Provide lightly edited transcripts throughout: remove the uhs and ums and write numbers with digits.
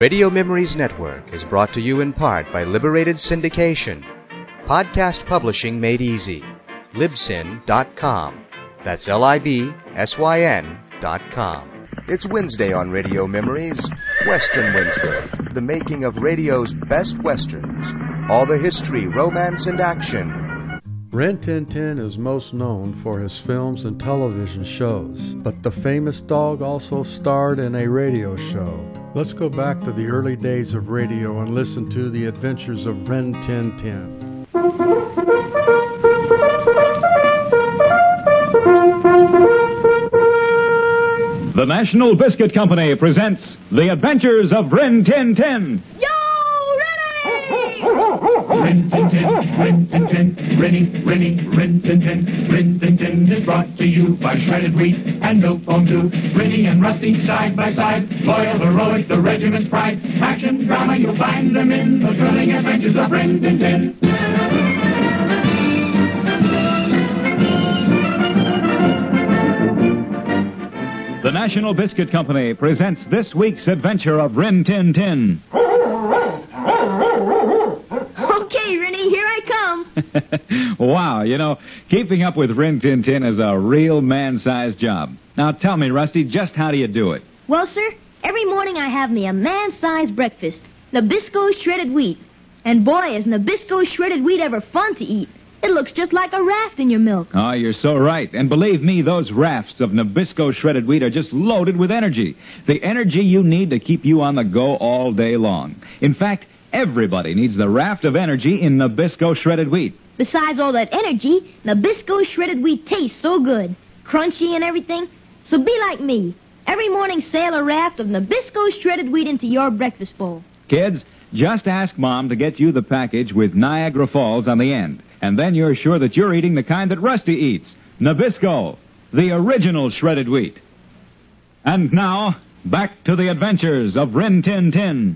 Radio Memories Network is brought to you in part by Liberated Syndication. Podcast publishing made easy. Libsyn.com. That's Libsyn.com. It's Wednesday on Radio Memories, Western Wednesday, the making of radio's best westerns. All the history, romance, and action. Rin Tin Tin is most known for his films and television shows, but the famous dog also starred in a radio show. Let's go back to the early days of radio and listen to the adventures of Rin Tin Tin. The National Biscuit Company presents The Adventures of Rin Tin Tin. Yo, Rennie! Rin Tin Tin, Rin Tin Tin, Rin Tin Tin, Rin Tin Tin is brought to you by shredded wheat and milk foam too. Rinny and Rusty side by side, loyal, heroic, the regiment's pride. Action, drama, you'll find them in the thrilling adventures of Rin Tin Tin. The National Biscuit Company presents this week's adventure of Rin Tin Tin. Okay, Rennie, here I come. Wow, keeping up with Rin Tin Tin is a real man-sized job. Now tell me, Rusty, just how do you do it? Well, sir, every morning I have me a man-sized breakfast. Nabisco shredded wheat. And boy, is Nabisco shredded wheat ever fun to eat. It looks just like a raft in your milk. Oh, you're so right. And believe me, those rafts of Nabisco shredded wheat are just loaded with energy. The energy you need to keep you on the go all day long. In fact, everybody needs the raft of energy in Nabisco shredded wheat. Besides all that energy, Nabisco shredded wheat tastes so good. Crunchy and everything. So be like me. Every morning sail a raft of Nabisco shredded wheat into your breakfast bowl. Kids, just ask Mom to get you the package with Niagara Falls on the end. And then you're sure that you're eating the kind that Rusty eats. Nabisco, the original shredded wheat. And now, back to the adventures of Rin Tin Tin.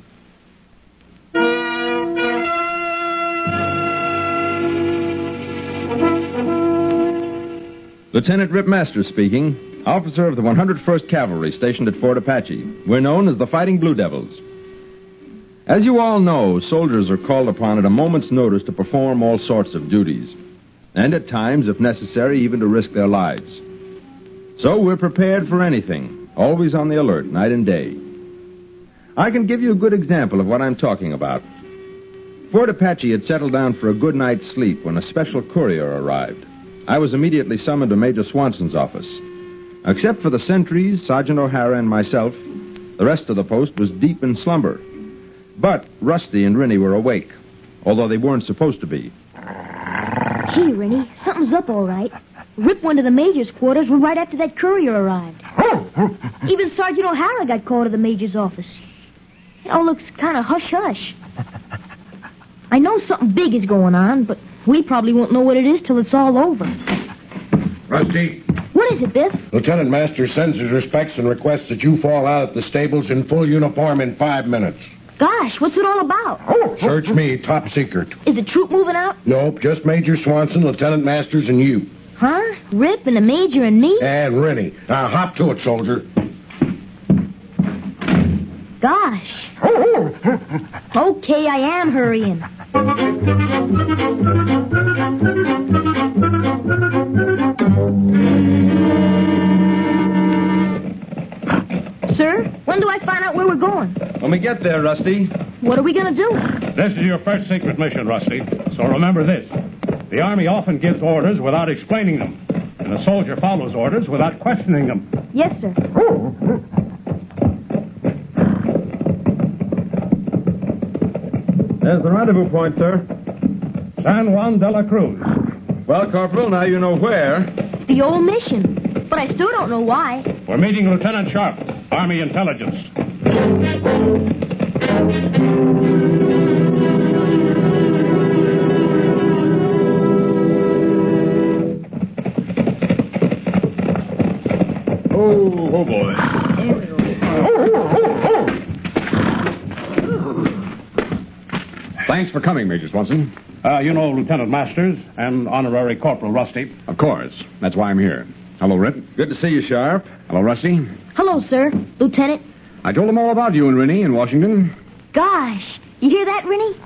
Lieutenant Rip Masters speaking, officer of the 101st Cavalry stationed at Fort Apache. We're known as the Fighting Blue Devils. As you all know, soldiers are called upon at a moment's notice to perform all sorts of duties, and at times, if necessary, even to risk their lives. So we're prepared for anything, always on the alert, night and day. I can give you a good example of what I'm talking about. Fort Apache had settled down for a good night's sleep when a special courier arrived. I was immediately summoned to Major Swanson's office. Except for the sentries, Sergeant O'Hara, and myself, the rest of the post was deep in slumber. But Rusty and Rennie were awake, although they weren't supposed to be. Gee, Rennie, something's up all right. Rip went to the major's quarters right after that courier arrived. Even Sergeant O'Hara got called to the major's office. It all looks kind of hush-hush. I know something big is going on, but we probably won't know what it is till it's all over. Rusty. What is it, Biff? Lieutenant Masters sends his respects and requests that you fall out at the stables in full uniform in 5 minutes. Gosh, what's it all about? Search me, top secret. Is the troop moving out? Nope, just Major Swanson, Lieutenant Masters, and you. Huh? Rip and the major and me? And Rennie. Now hop to it, soldier. Gosh. Okay, I am hurrying. Sir, when do I find out where we're going? When we get there, Rusty. What are we going to do? This is your first secret mission, Rusty. So remember this. The Army often gives orders without explaining them. And a soldier follows orders without questioning them. Yes, sir. There's the rendezvous point, sir. San Juan de la Cruz. Well, Corporal, now you know where. The old mission. But I still don't know why. We're meeting Lieutenant Sharp, Army Intelligence. Oh, boy. Thanks for coming, Major Swanson. You know Lieutenant Masters and Honorary Corporal Rusty. Of course. That's why I'm here. Hello, Rip. Good to see you, Sharp. Hello, Rusty. Hello, sir. Lieutenant. I told them all about you and Rennie in Washington. Gosh, you hear that, Rennie?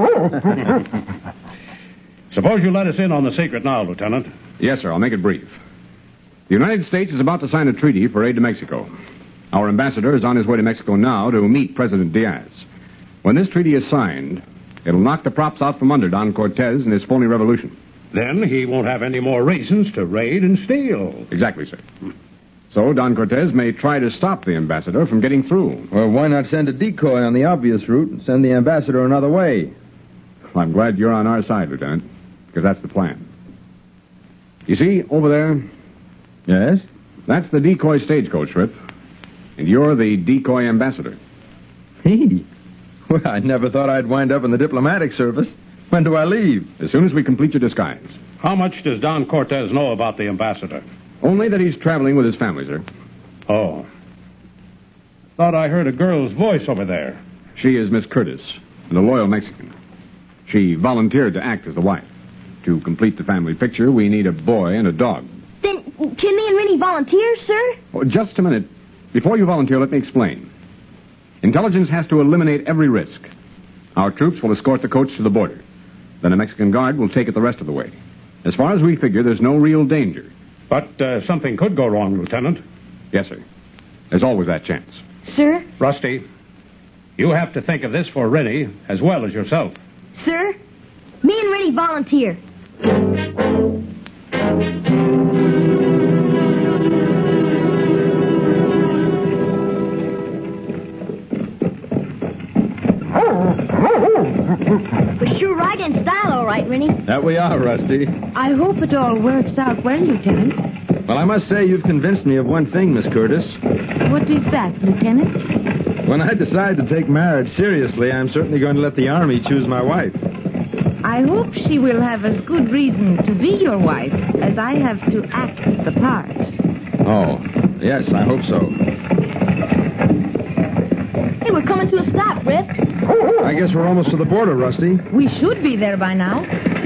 Suppose you let us in on the secret now, Lieutenant. Yes, sir. I'll make it brief. The United States is about to sign a treaty for aid to Mexico. Our ambassador is on his way to Mexico now to meet President Diaz. When this treaty is signed, it'll knock the props out from under Don Cortez and his phony revolution. Then he won't have any more reasons to raid and steal. Exactly, sir. So Don Cortez may try to stop the ambassador from getting through. Well, why not send a decoy on the obvious route and send the ambassador another way? Well, I'm glad you're on our side, Lieutenant, because that's the plan. You see, over there? Yes? That's the decoy stagecoach, Rip. And you're the decoy ambassador. Hey. Well, I never thought I'd wind up in the diplomatic service. When do I leave? As soon as we complete your disguise. How much does Don Cortez know about the ambassador? Only that he's traveling with his family, sir. Oh. Thought I heard a girl's voice over there. She is Miss Curtis, and a loyal Mexican. She volunteered to act as the wife. To complete the family picture, we need a boy and a dog. Then can me and Rennie volunteer, sir? Oh, just a minute. Before you volunteer, let me explain. Intelligence has to eliminate every risk. Our troops will escort the coach to the border. Then a Mexican guard will take it the rest of the way. As far as we figure, there's no real danger. But something could go wrong, Lieutenant. Yes, sir. There's always that chance. Sir? Rusty, you have to think of this for Rennie as well as yourself. Sir? Me and Rennie volunteer. We're sure right in style, all right, Rennie. That we are, Rusty. I hope it all works out well, Lieutenant. Well, I must say you've convinced me of one thing, Miss Curtis. What is that, Lieutenant? When I decide to take marriage seriously, I'm certainly going to let the Army choose my wife. I hope she will have as good reason to be your wife as I have to act the part. Oh, yes, I hope so. Hey, we're coming to a stop, Rip. I guess we're almost to the border, Rusty. We should be there by now.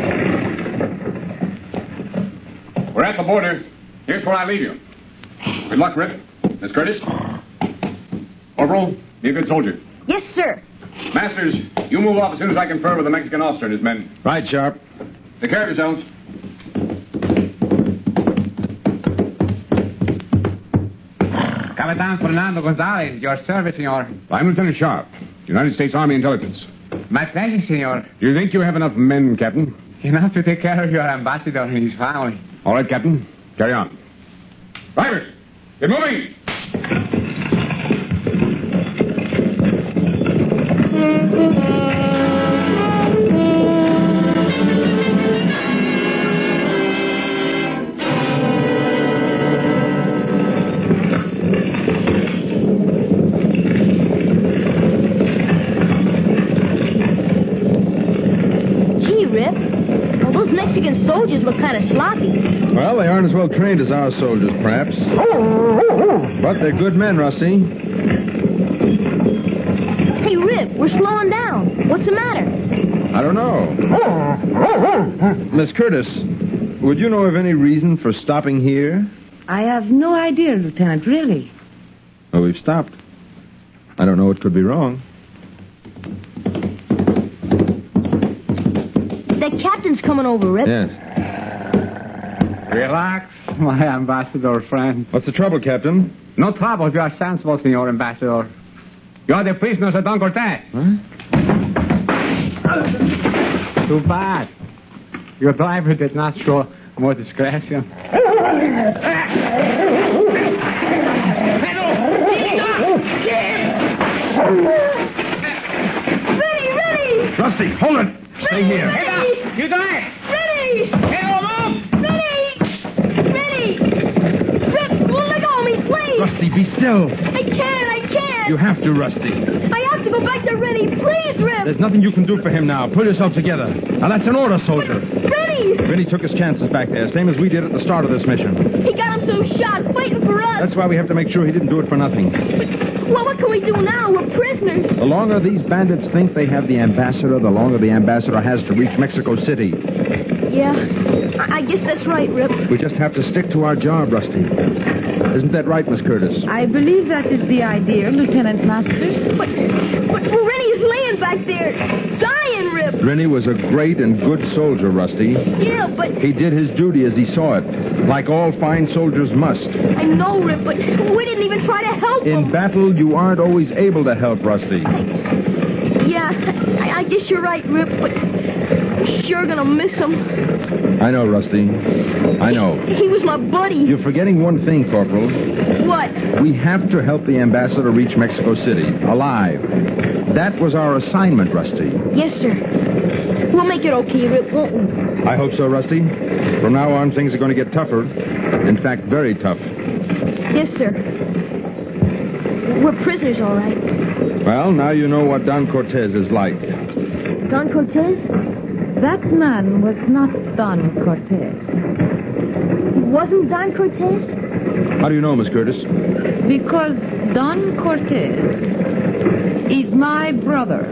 We're at the border. Here's where I leave you. Good luck, Rip. Miss Curtis. Corporal, be a good soldier. Yes, sir. Masters, you move off as soon as I confer with the Mexican officer and his men. Right, Sharp. Take care of yourselves. Capitan Fernando Gonzalez, your service, senor. I'm Lieutenant Sharp, United States Army Intelligence. My pleasure, senor. Do you think you have enough men, Captain? Enough to take care of your ambassador and his family. All right, Captain. Carry on. Drivers, get moving! Soldiers look kind of sloppy. Well, they aren't as well trained as our soldiers, perhaps. But they're good men, Rusty. Hey, Rip, we're slowing down. What's the matter? I don't know. Miss Curtis, would you know of any reason for stopping here? I have no idea, Lieutenant, really. Well, we've stopped. I don't know what could be wrong. The captain's coming over, Rip. Yes. Relax, my ambassador friend. What's the trouble, Captain? No trouble. You are sensible, senor ambassador. You are the prisoners of Don Cortez. Huh? Too bad. Your driver did not show more discretion. Ready! Rusty, hold it! Stay here. You die! Ready! Rip, let go of me, please! Rusty, be still. I can't! You have to, Rusty. I have to go back to Rennie. Please, Rip! There's nothing you can do for him now. Pull yourself together. Now, that's an order, soldier. Rennie! Rennie took his chances back there, same as we did at the start of this mission. He got him so shot, fighting for us. That's why we have to make sure he didn't do it for nothing. Well, what can we do now? We're prisoners. The longer these bandits think they have the ambassador, the longer the ambassador has to reach Mexico City. Yeah, I guess that's right, Rip. We just have to stick to our job, Rusty. Isn't that right, Miss Curtis? I believe that is the idea, Lieutenant Masters. But Rennie's laying back there, dying, Rip. Rennie was a great and good soldier, Rusty. Yeah, but... He did his duty as he saw it, like all fine soldiers must. I know, Rip, but we didn't even try to help him. In battle, you aren't always able to help, Rusty. Yeah, I guess you're right, Rip, but we're sure gonna miss him. I know, Rusty. I know. He was my buddy. You're forgetting one thing, Corporal. What? We have to help the ambassador reach Mexico City, alive. That was our assignment, Rusty. Yes, sir. We'll make it okay, Rip, won't we? I hope so, Rusty. From now on, things are going to get tougher. In fact, very tough. Yes, sir. We're prisoners, all right. Well, now you know what Don Cortez is like. Don Cortez? That man was not Don Cortez. Wasn't Don Cortez? How do you know, Miss Curtis? Because Don Cortez is my brother.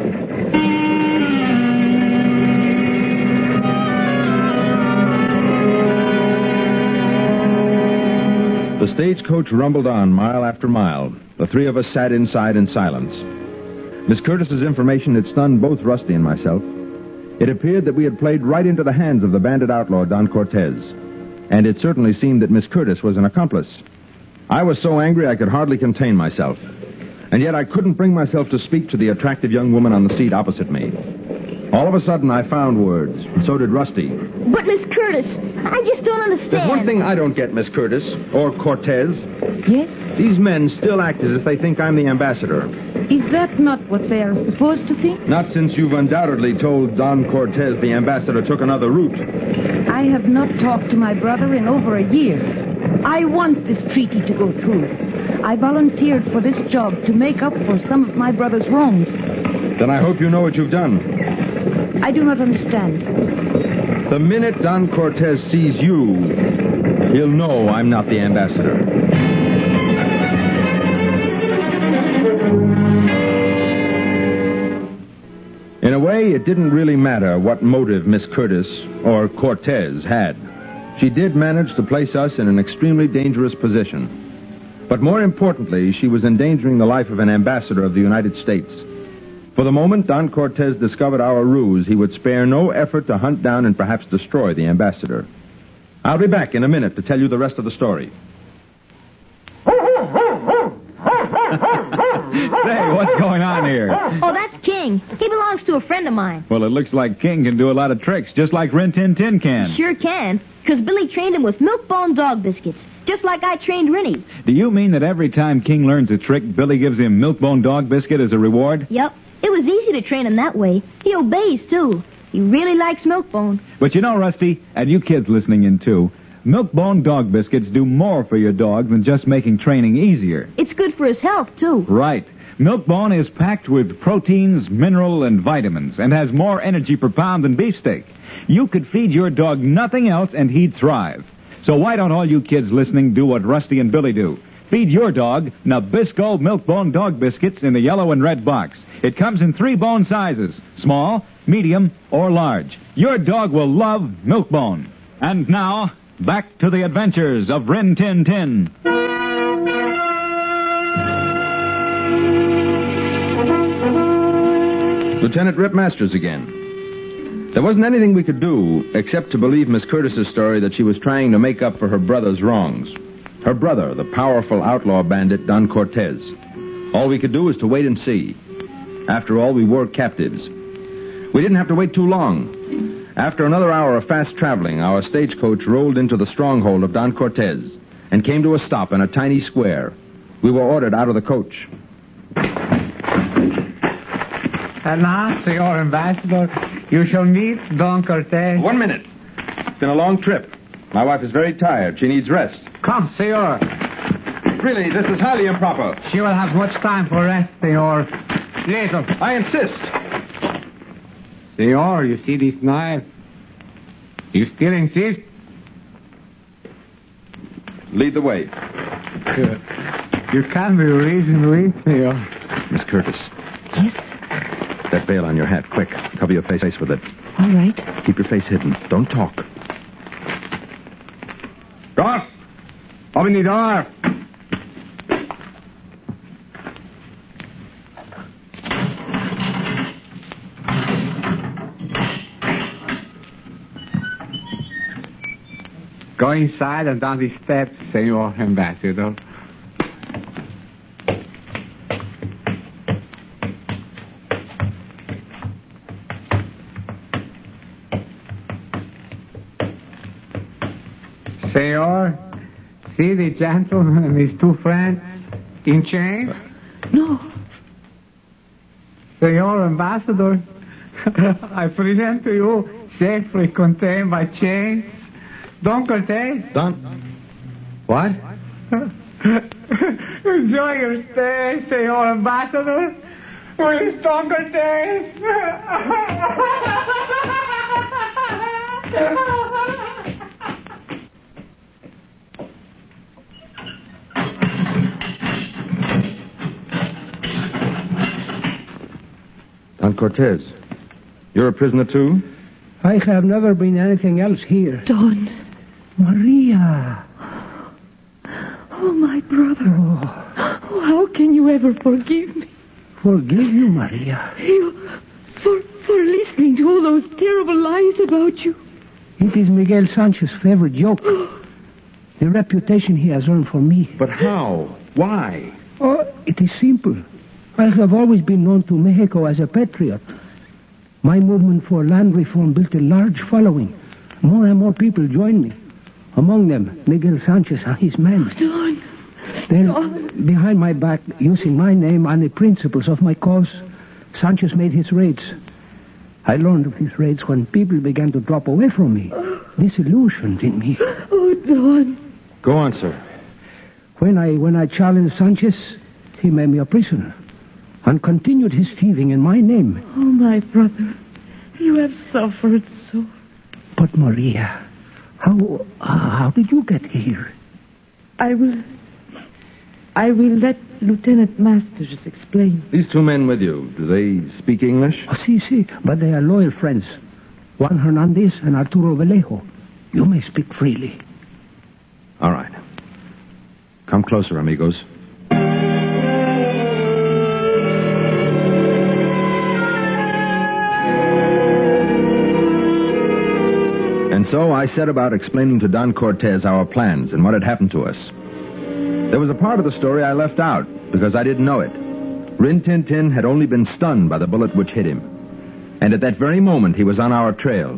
The stagecoach rumbled on mile after mile. The three of us sat inside in silence. Miss Curtis's information had stunned both Rusty and myself. It appeared that we had played right into the hands of the bandit outlaw Don Cortez. And it certainly seemed that Miss Curtis was an accomplice. I was so angry I could hardly contain myself. And yet I couldn't bring myself to speak to the attractive young woman on the seat opposite me. All of a sudden, I found words. And so did Rusty. But, Miss Curtis, I just don't understand. There's one thing I don't get, Miss Curtis, or Cortez. Yes? These men still act as if they think I'm the ambassador. Is that not what they are supposed to think? Not since you've undoubtedly told Don Cortez the ambassador took another route. I have not talked to my brother in over a year. I want this treaty to go through. I volunteered for this job to make up for some of my brother's wrongs. Then I hope you know what you've done. I do not understand. The minute Don Cortez sees you, he'll know I'm not the ambassador. In a way, it didn't really matter what motive Miss Curtis or Cortez had. She did manage to place us in an extremely dangerous position. But more importantly, she was endangering the life of an ambassador of the United States. For the moment Don Cortez discovered our ruse, he would spare no effort to hunt down and perhaps destroy the ambassador. I'll be back in a minute to tell you the rest of the story. Say, what's going on here? Oh, that's King. He belongs to a friend of mine. Well, it looks like King can do a lot of tricks, just like Rin Tin Tin can. Sure can, because Billy trained him with Milk-Bone dog biscuits, just like I trained Rennie. Do you mean that every time King learns a trick, Billy gives him Milk-Bone dog biscuit as a reward? Yep. It was easy to train him that way. He obeys, too. He really likes Milk-Bone. But you know, Rusty, and you kids listening in, too, Milk-Bone dog biscuits do more for your dog than just making training easier. It's good for his health, too. Right. Milk-Bone is packed with proteins, mineral, and vitamins, and has more energy per pound than beefsteak. You could feed your dog nothing else, and he'd thrive. So why don't all you kids listening do what Rusty and Billy do? Feed your dog Nabisco Milk-Bone dog biscuits in the yellow and red box. It comes in 3 bone sizes, small, medium, or large. Your dog will love Milk-Bone. And now, back to the adventures of Rin Tin Tin. Lieutenant Rip Masters again. There wasn't anything we could do except to believe Miss Curtis's story that she was trying to make up for her brother's wrongs. Her brother, the powerful outlaw bandit Don Cortez. All we could do was to wait and see. After all, we were captives. We didn't have to wait too long. After another hour of fast traveling, our stagecoach rolled into the stronghold of Don Cortez and came to a stop in a tiny square. We were ordered out of the coach. And now, Senor Ambassador, you shall meet Don Cortez. 1 minute. It's been a long trip. My wife is very tired. She needs rest. Come, Senor. Really, this is highly improper. She will have much time for rest, Senor. Later. I insist. Senor, you see this knife? You still insist? Lead the way. Good. You can be reasoned with, Senor. Miss Curtis. Yes? That veil on your hat, quick. Cover your face with it. All right. Keep your face hidden. Don't talk. Go on. Over Open the door. Go inside and down the steps, Senor Ambassador. Senor, see the gentleman and his two friends in chains? No. Senor Ambassador, I present to you, safely contained by chains, Don Cortez. What? Enjoy your stay, Senor Ambassador, with Don Cortez. Don Cortez, you're a prisoner too? I have never been anything else here. Don. Maria. Oh, my brother. Oh, how can you ever forgive me? Forgive you, Maria? For listening to all those terrible lies about you. It is Miguel Sanchez's favorite joke. The reputation he has earned for me. But how? Why? Oh, it is simple. I have always been known to Mexico as a patriot. My movement for land reform built a large following. More and more people joined me. Among them, Miguel Sanchez and his men. Don. Then, behind my back, using my name and the principles of my cause, Sanchez made his raids. I learned of his raids when people began to drop away from me. Disillusioned in me. Oh, Don. Go on, sir. When I challenged Sanchez, he made me a prisoner and continued his thieving in my name. Oh, my brother, you have suffered so. But, Maria, how did you get here? I will let Lieutenant Masters explain. These two men with you, do they speak English? Oh, si, but they are loyal friends. Juan Hernandez and Arturo Vallejo. You may speak freely. All right. Come closer, amigos. And so I set about explaining to Don Cortez our plans and what had happened to us. There was a part of the story I left out because I didn't know it. Rin Tin Tin had only been stunned by the bullet which hit him. And at that very moment, he was on our trail.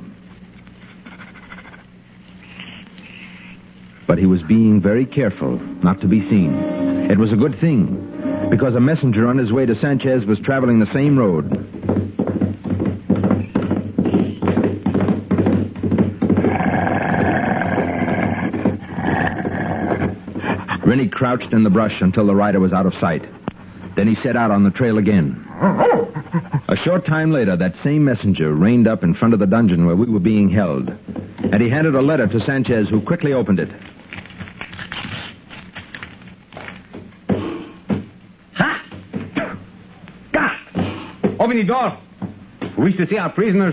But he was being very careful not to be seen. It was a good thing, because a messenger on his way to Sanchez was traveling the same road. Rennie crouched in the brush until the rider was out of sight. Then he set out on the trail again. A short time later, that same messenger reined up in front of the dungeon where we were being held. And he handed a letter to Sanchez, who quickly opened it. Ha! Gah! Open the door. We wish to see our prisoners.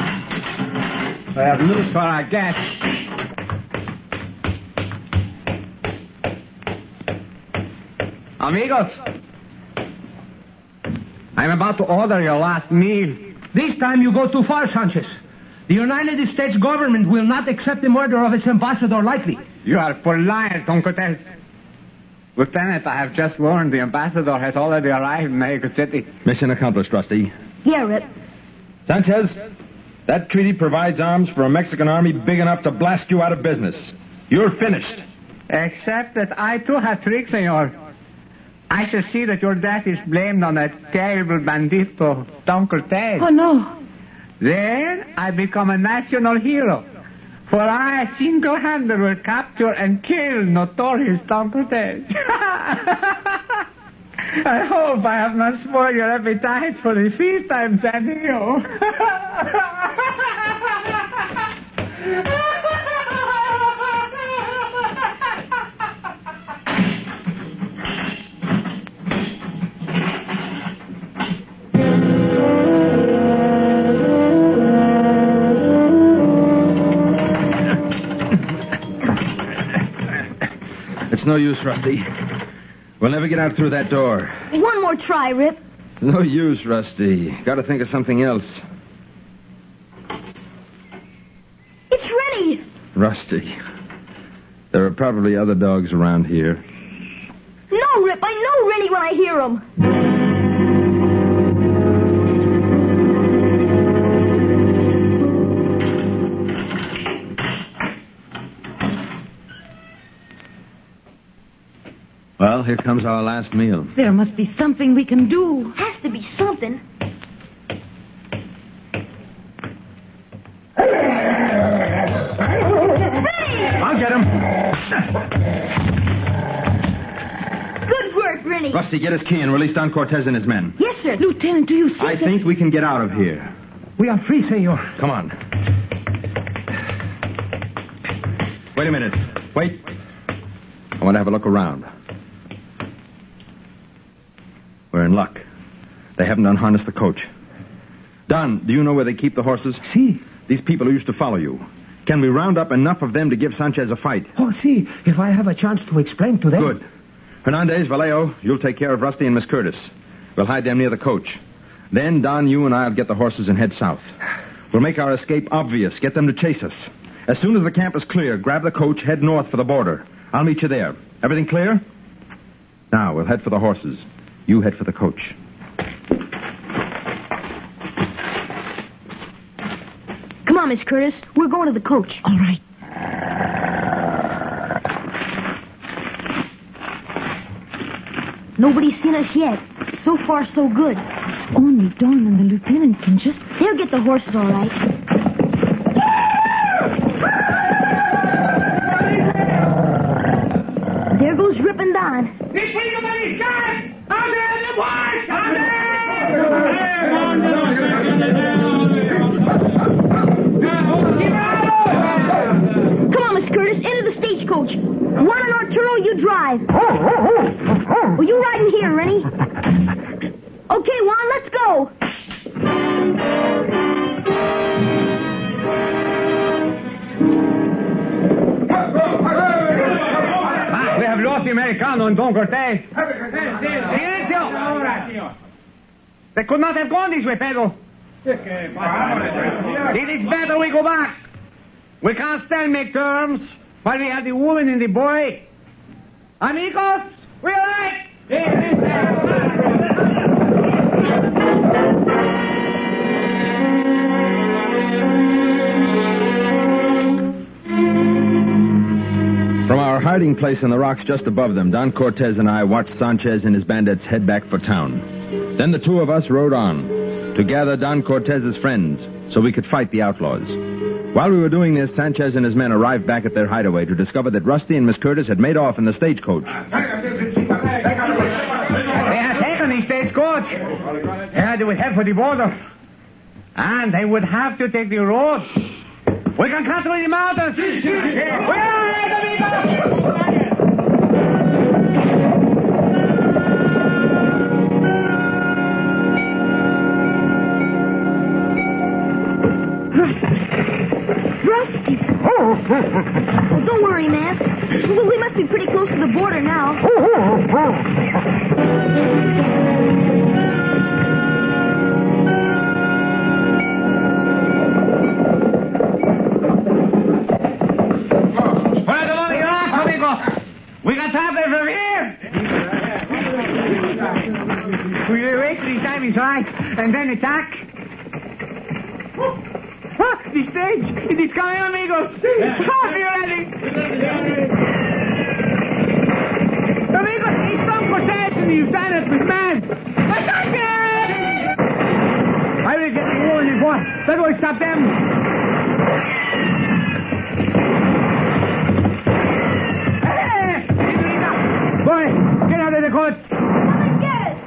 I have news for our guests. Amigos, I'm about to order your last meal. This time you go too far, Sanchez. The United States government will not accept the murder of its ambassador lightly. You are full liar, Don Cortez. Lieutenant, I have just learned the ambassador has already arrived in Mexico City. Mission accomplished, Rusty. Here, Rip. Sanchez, that treaty provides arms for a Mexican army big enough to blast you out of business. You're finished. Except that I too have tricks, senor. I shall see that your death is blamed on that terrible bandito, Don Cortez. Oh, no. Then I become a national hero. For I single-handed will capture and kill notorious Don Cortez. I hope I have not spoiled your appetite for the feast I'm sending you. no use, Rusty. We'll never get out through that door. One more try, Rip. No use, Rusty. Gotta think of something else. It's Rennie. Rusty. There are probably other dogs around here. No, Rip, I know Rennie when I hear him. Well, here comes our last meal. There must be something we can do. Has to be something. I'll get him. Good work, Rennie. Rusty, get his key and release Don Cortez and his men. Yes, sir. Lieutenant, do you think I think we can get out of here. We are free, senor. Come on. Wait a minute. Wait. I want to have a look around. We're in luck. They haven't unharnessed the coach. Don, do you know where they keep the horses? Si. These people who used to follow you. Can we round up enough of them to give Sanchez a fight? Oh, si. If I have a chance to explain to them. Good. Hernandez, Vallejo, you'll take care of Rusty and Miss Curtis. We'll hide them near the coach. Then, Don, you and I'll get the horses and head south. We'll make our escape obvious. Get them to chase us. As soon as the camp is clear, grab the coach, head north for the border. I'll meet you there. Everything clear? Now, we'll head for the horses. You head for the coach. Come on, Miss Curtis. We're going to the coach. All right. Nobody's seen us yet. So far, so good. Only Don and the lieutenant can just... They'll get the horses all right. There goes Rip and Don. Come on, Miss Curtis, into the stagecoach. Juan and Arturo, you drive. Well, you ride in here, Rennie. Okay, Juan, let's go. We have lost the Americano and Don Cortez. Silencio! They could not have gone this way, Pedro. It is better we go back. We can't stand make terms while we have the woman and the boy. Amigos, we like. From our hiding place in the rocks just above them, Don Cortez and I watched Sanchez and his bandits head back for town. Then the two of us rode on to gather Don Cortez's friends so we could fight the outlaws. While we were doing this, Sanchez and his men arrived back at their hideaway to discover that Rusty and Miss Curtis had made off in the stagecoach. They had taken the stagecoach. Yeah, they would head for the border. And they would have to take the road. We can cut through the mountains. Rusty. Oh, don't worry, man. We must be pretty close to the border now. We can tap it from here. We will wait till the time is right and then attack. The stage! It is coming, amigos! Be ready! Amigos, it's Don Cortez and the lieutenant with men! I will get the woman and boy. That will stop them! Hey! Boy, get out of the coach! Come and get it!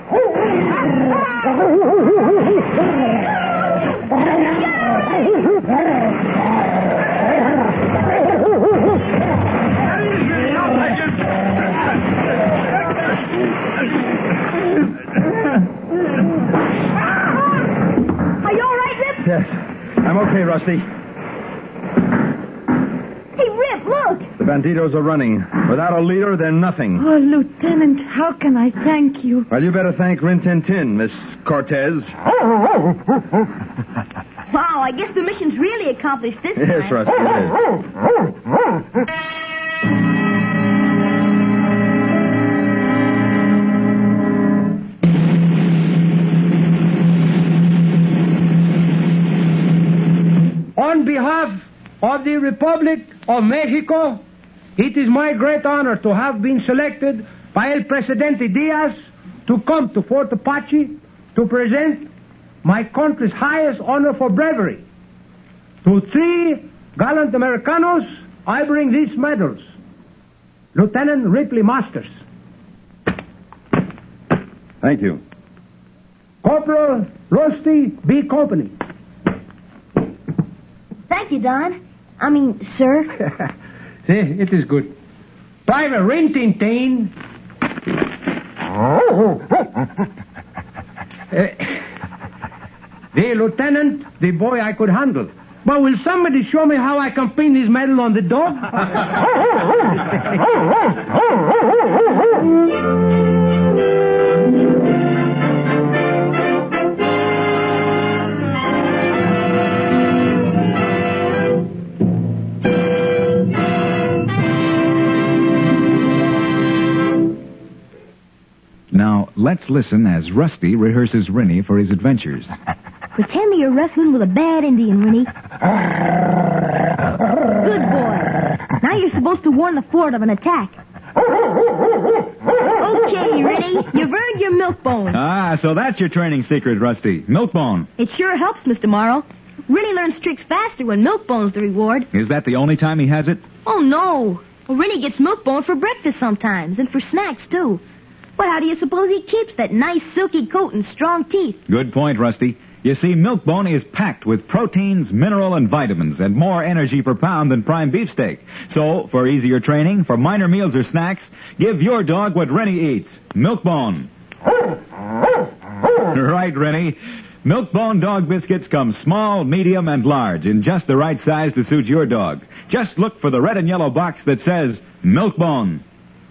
Are you all right, Rip? Yes. I'm okay, Rusty. Hey, Rip, look! The banditos are running. Without a leader, they're nothing. Oh, Lieutenant, how can I thank you? Well, you better thank Rin Tin Tin, Miss Cortez. Wow, I guess the mission's really accomplished this time. Yes, Rusty, it is. On behalf of the Republic of Mexico, it is my great honor to have been selected by El Presidente Diaz to come to Fort Apache to present my country's highest honor for bravery. To 3 gallant Americanos, I bring these medals. Lieutenant Ripley Masters. Thank you. Corporal Rusty B. Company. Thank you, Don. I mean, sir. It is good. Private Rin Tin Tin. The lieutenant, the boy I could handle. But will somebody show me how I can pin this medal on the dog? Now, let's listen as Rusty rehearses Rennie for his adventures. Pretend that you're wrestling with a bad Indian, Rennie. Good boy. Now you're supposed to warn the fort of an attack. Okay, Rennie, you've earned your milk bone. Ah, so that's your training secret, Rusty. Milk bone. It sure helps, Mr. Morrow. Rennie learns tricks faster when milk bone's the reward. Is that the only time he has it? Oh, no. Well, Rennie gets milk bone for breakfast sometimes, and for snacks, too. But how do you suppose he keeps that nice silky coat and strong teeth? Good point, Rusty. You see, milk bone is packed with proteins, mineral, and vitamins, and more energy per pound than prime beefsteak. So, for easier training, for minor meals or snacks, give your dog what Rennie eats. Milk bone. Right, Rennie. Milk bone dog biscuits come small, medium, and large in just the right size to suit your dog. Just look for the red and yellow box that says Milk Bone.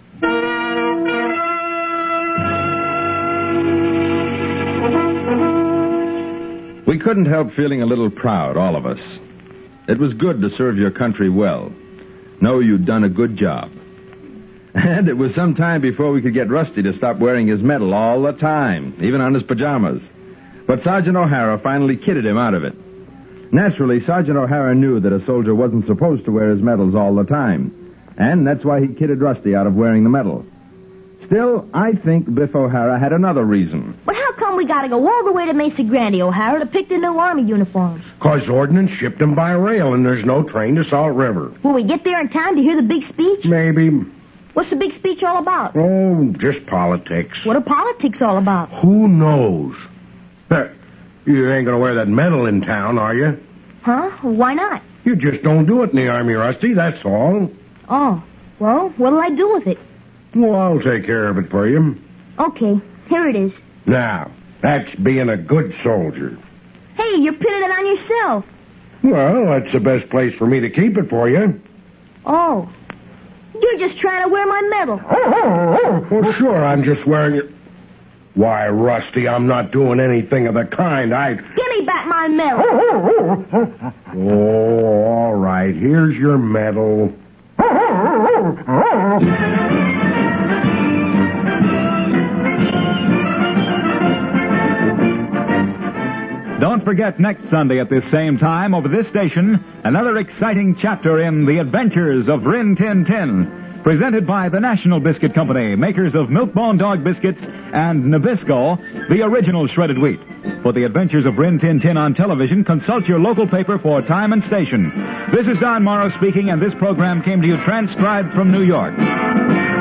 We couldn't help feeling a little proud, all of us. It was good to serve your country well. Know you'd done a good job. And it was some time before we could get Rusty to stop wearing his medal all the time, even on his pajamas. But Sergeant O'Hara finally kidded him out of it. Naturally, Sergeant O'Hara knew that a soldier wasn't supposed to wear his medals all the time. And that's why he kidded Rusty out of wearing the medal. Still, I think Biff O'Hara had another reason. But how come we gotta go all the way to Mesa Grande, O'Hara, to pick the new Army uniforms? 'Cause ordnance shipped them by rail, and there's no train to Salt River. Will we get there in time to hear the big speech? Maybe. What's the big speech all about? Oh, just politics. What are politics all about? Who knows? You ain't gonna wear that medal in town, are you? Huh? Why not? You just don't do it in the Army, Rusty, that's all. Oh, well, what'll I do with it? Well, I'll take care of it for you. Okay, here it is. Now, that's being a good soldier. Hey, you're pinning it on yourself. Well, that's the best place for me to keep it for you. Oh, you're just trying to wear my medal. Well, sure, I'm just wearing it. Why, Rusty, I'm not doing anything of the kind. Give me back my medal. Oh, all right. Here's your medal. Don't forget next Sunday at this same time over this station, another exciting chapter in The Adventures of Rin Tin Tin, presented by the National Biscuit Company, makers of Milk-Bone Dog Biscuits and Nabisco, the original shredded wheat. For The Adventures of Rin Tin Tin on television, consult your local paper for time and station. This is Don Morrow speaking, and this program came to you transcribed from New York.